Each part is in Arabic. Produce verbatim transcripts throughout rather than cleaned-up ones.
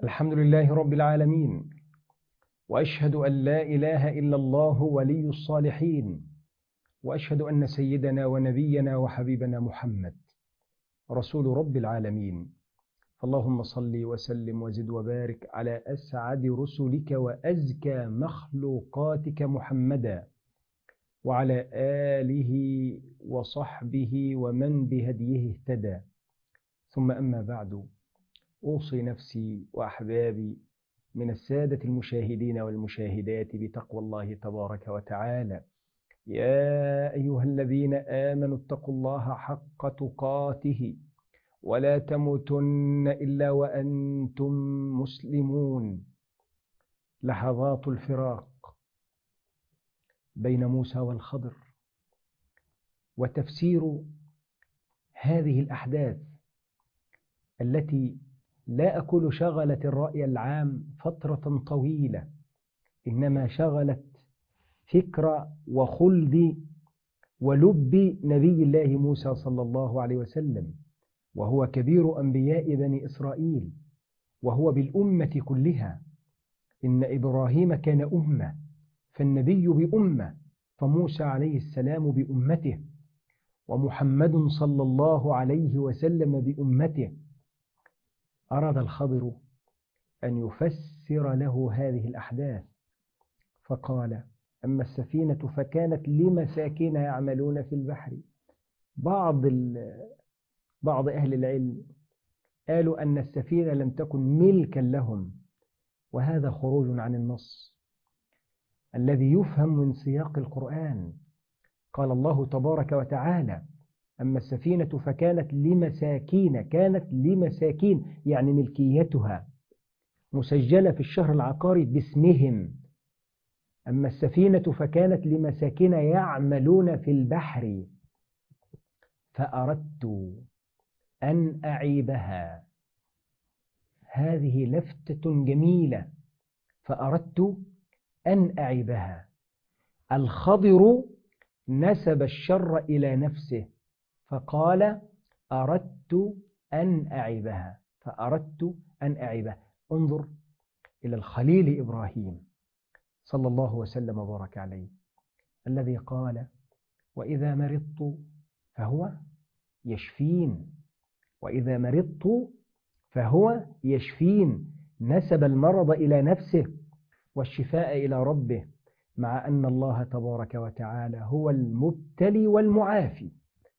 الحمد لله رب العالمين، وأشهد أن لا إله إلا الله ولي الصالحين، وأشهد أن سيدنا ونبينا وحبيبنا محمد رسول رب العالمين. اللهم صل وسلم وزد وبارك على أسعد رسلك وأزكى مخلوقاتك محمدا، وعلى آله وصحبه ومن بهديه اهتدى. ثم أما بعد، أوصي نفسي وأحبابي من السادة المشاهدين والمشاهدات بتقوى الله تبارك وتعالى. يا أيها الذين آمنوا اتقوا الله حق تقاته ولا تموتن إلا وأنتم مسلمون. لحظات الفراق بين موسى والخضر، وتفسير هذه الأحداث التي لا أقول شغلت الرأي العام فترة طويلة، إنما شغلت فكرة وخلد ولب نبي الله موسى صلى الله عليه وسلم، وهو كبير أنبياء بني إسرائيل، وهو بالأمة كلها. إن إبراهيم كان أمة، فالنبي بأمة، فموسى عليه السلام بأمته، ومحمد صلى الله عليه وسلم بأمته. أراد الخضر أن يفسر له هذه الأحداث، فقال: أما السفينة فكانت لمساكين يعملون في البحر. بعض بعض أهل العلم قالوا أن السفينة لم تكن ملكا لهم، وهذا خروج عن النص الذي يفهم من سياق القرآن. قال الله تبارك وتعالى: أما السفينة فكانت لمساكين، كانت لمساكين يعني ملكيتها مسجلة في الشهر العقاري باسمهم. أما السفينة فكانت لمساكين يعملون في البحر فأردت أن أعيبها. هذه لفتة جميلة، فأردت أن أعيبها. الخضر نسب الشر إلى نفسه فقال: أردت أن أعيبها، فأردت أن أعيبها. انظر إلى الخليل إبراهيم صلى الله وسلم وبارك عليه، الذي قال: وإذا مرضت فهو يشفين، وإذا مرضت فهو يشفين. نسب المرض إلى نفسه والشفاء إلى ربه، مع أن الله تبارك وتعالى هو المبتلي والمعافي.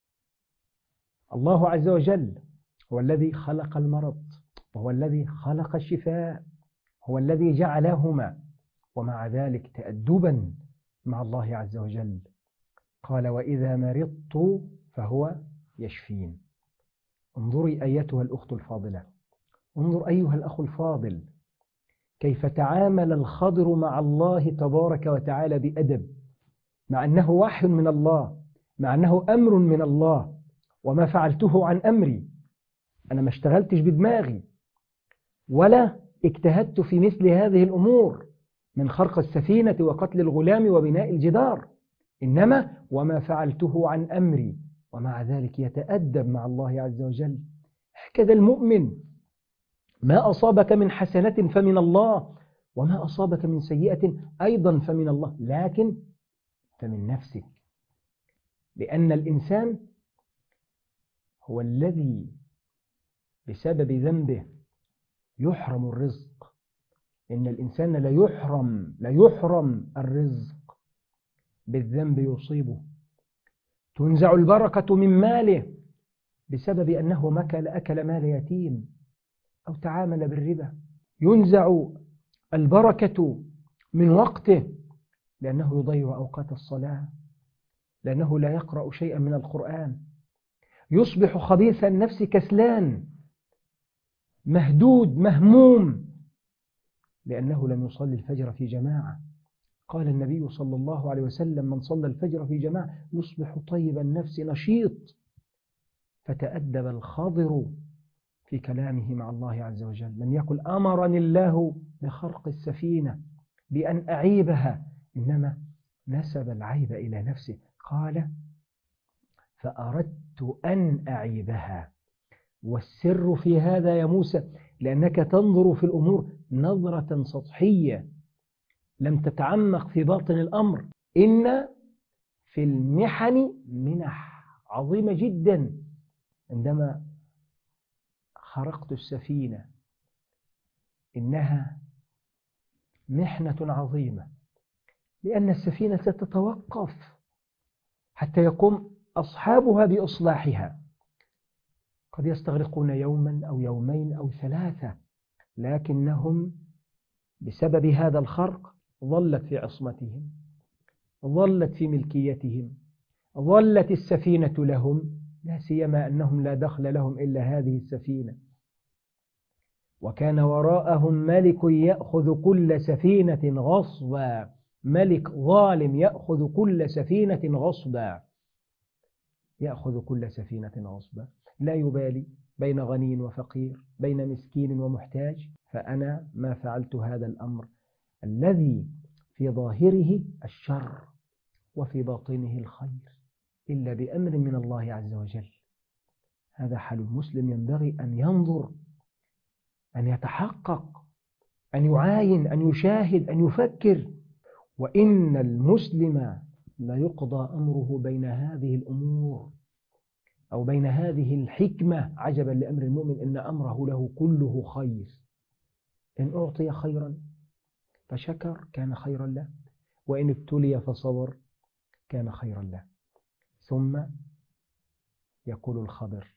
الله عز وجل هو الذي خلق المرض، وهو الذي خلق الشفاء، هو الذي جعلهما، ومع ذلك تأدبا مع الله عز وجل قال: وإذا مرضت فهو يشفين. انظري أيتها الأخت الفاضلة، انظر أيها الأخ الفاضل، كيف تعامل الخضر مع الله تبارك وتعالى بأدب، مع أنه وحي من الله، مع أنه أمر من الله. وما فعلته عن أمري، أنا ما اشتغلتش بدماغي ولا اجتهدت في مثل هذه الأمور من خرق السفينة وقتل الغلام وبناء الجدار، إنما وما فعلته عن أمري. ومع ذلك يتأدب مع الله عز وجل. هكذا المؤمن، ما أصابك من حسنة فمن الله، وما أصابك من سيئة أيضا فمن الله، لكن فمن نفسك. لأن الإنسان هو الذي بسبب ذنبه يحرم الرزق. إن الإنسان لا يحرم لا يحرم الرزق، بالذنب يصيبه. تنزع البركة من ماله بسبب أنه مكل أكل مال يتيم أو تعامل بالربا. ينزع البركة من وقته لأنه يضيع أوقات الصلاة، لأنه لا يقرأ شيئا من القرآن. يصبح خبيث النفس كسلان مهدود مهموم لأنه لم يصلي الفجر في جماعة. قال النبي صلى الله عليه وسلم: من صلى الفجر في جماعة يصبح طيب النفس نشيط. فتأدب الخضر في كلامه مع الله عز وجل. لم يقل: أمرني الله بخرق السفينة بأن أعيبها، إنما نسب العيب إلى نفسه. قال: فأردت أن أعيبها. والسر في هذا يا موسى لأنك تنظر في الأمور نظرة سطحية لم تتعمق في باطن الأمر. إن في المحن منح عظيمة جدا. عندما خرقت السفينة إنها محنة عظيمة، لأن السفينة ستتوقف حتى يقوم أصحابها بإصلاحها. قد يستغرقون يوما أو يومين أو ثلاثة، لكنهم بسبب هذا الخرق ظلت في عصمتهم، ظلت في ملكيتهم، ظلت السفينة لهم، لا سيما أنهم لا دخل لهم إلا هذه السفينة. وكان وراءهم ملك يأخذ كل سفينة غصبا، ملك ظالم يأخذ كل سفينة غصبا، يأخذ كل سفينة غصبا، لا يبالي بين غني وفقير، بين مسكين ومحتاج. فأنا ما فعلت هذا الأمر الذي في ظاهره الشر وفي باطنه الخير إلا بأمر من الله عز وجل. هذا حال المسلم، ينبغي أن ينظر، أن يتحقق، أن يعاين، أن يشاهد، أن يفكر. وإن المسلم لا يقضى أمره بين هذه الأمور أو بين هذه الحكمة. عجبا لأمر المؤمن إن أمره له كله خير. إن أعطي خيرا فشكر كان خيرا له، وإن ابتلي فصبر كان خيرا له. ثم يقول الخضر: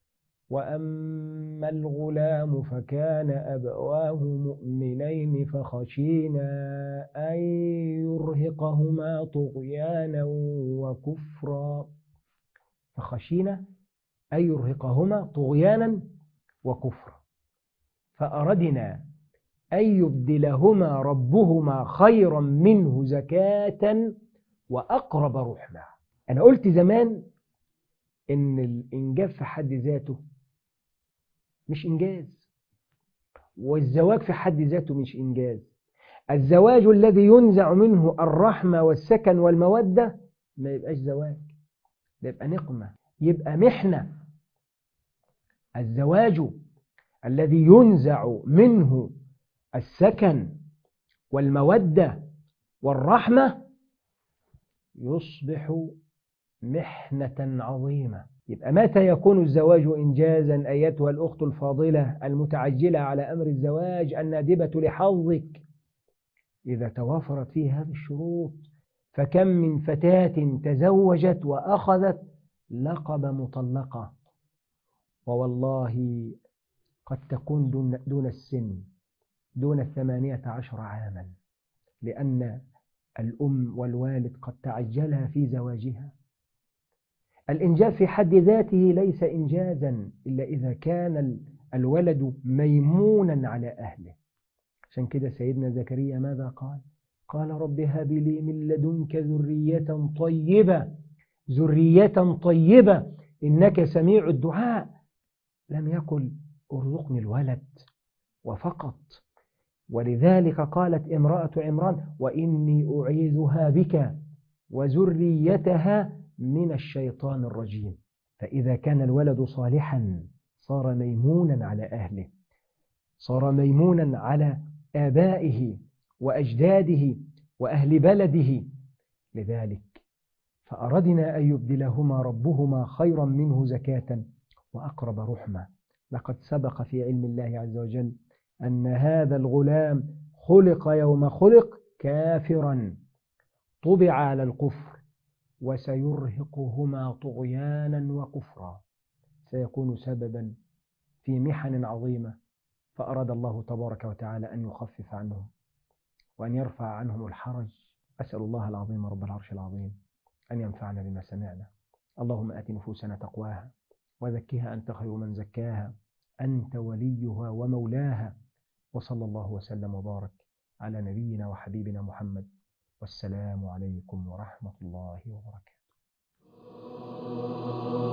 وأما الغلام فكان أبواه مؤمنين فخشينا أن يرهقهما طغيانا وكفرا. فخشينا أن يرهقهما طغيانا وكفرا، فأردنا أن يبدلهما ربهما خيرا منه زكاة وأقرب رحمة. أنا قلت زمان إن الإنجاب في حد ذاته مش إنجاز، والزواج في حد ذاته مش إنجاز. الزواج الذي ينزع منه الرحمة والسكن والمودة ما يبقاش زواج، ده يبقى نقمة، يبقى محنة. الزواج الذي ينزع منه السكن والمودة والرحمة يصبح محنة عظيمة. يبقى متى يكون الزواج إنجازا أيتها الأخت الفاضلة المتعجلة على أمر الزواج النادبة لحظك؟ إذا توافرت فيه هذه الشروط. فكم من فتاة تزوجت وأخذت لقب مطلقة، ووالله قد تكون دون, دون السن، دون الثمانية عشر عاما، لأن الأم والوالد قد تعجلها في زواجها. الإنجاب في حد ذاته ليس إنجازا إلا إذا كان الولد ميمونا على أهله. عشان كده سيدنا زكريا ماذا قال؟ قال: رب هب لي من لدنك ذرية طيبة، ذرية طيبة إنك سميع الدعاء. لم يقل ارزقني الولد وفقط. ولذلك قالت امرأة عمران: وإني أعيذها بك وذريتها من الشيطان الرجيم. فإذا كان الولد صالحا صار ميمونا على أهله، صار ميمونا على آبائه وأجداده وأهل بلده. لذلك فأردنا أن يبدلهما ربهما خيرا منه زكاة وأقرب رحمة. لقد سبق في علم الله عز وجل أن هذا الغلام خلق يوم خلق كافرا، طبع على الكفر، وسيرهقهما طغيانا وكفرا، سيكون سببا في محن عظيمة. فأراد الله تبارك وتعالى أن يخفف عنهم وأن يرفع عنهم الحرج. أسأل الله العظيم رب العرش العظيم أن ينفعنا بما سمعنا. اللهم آت نفوسنا تقواها وزكها أنت خير من زكاها، أنت وليها ومولاها. وصلى الله وسلم وبارك على نبينا وحبيبنا محمد، والسلام عليكم ورحمة الله وبركاته.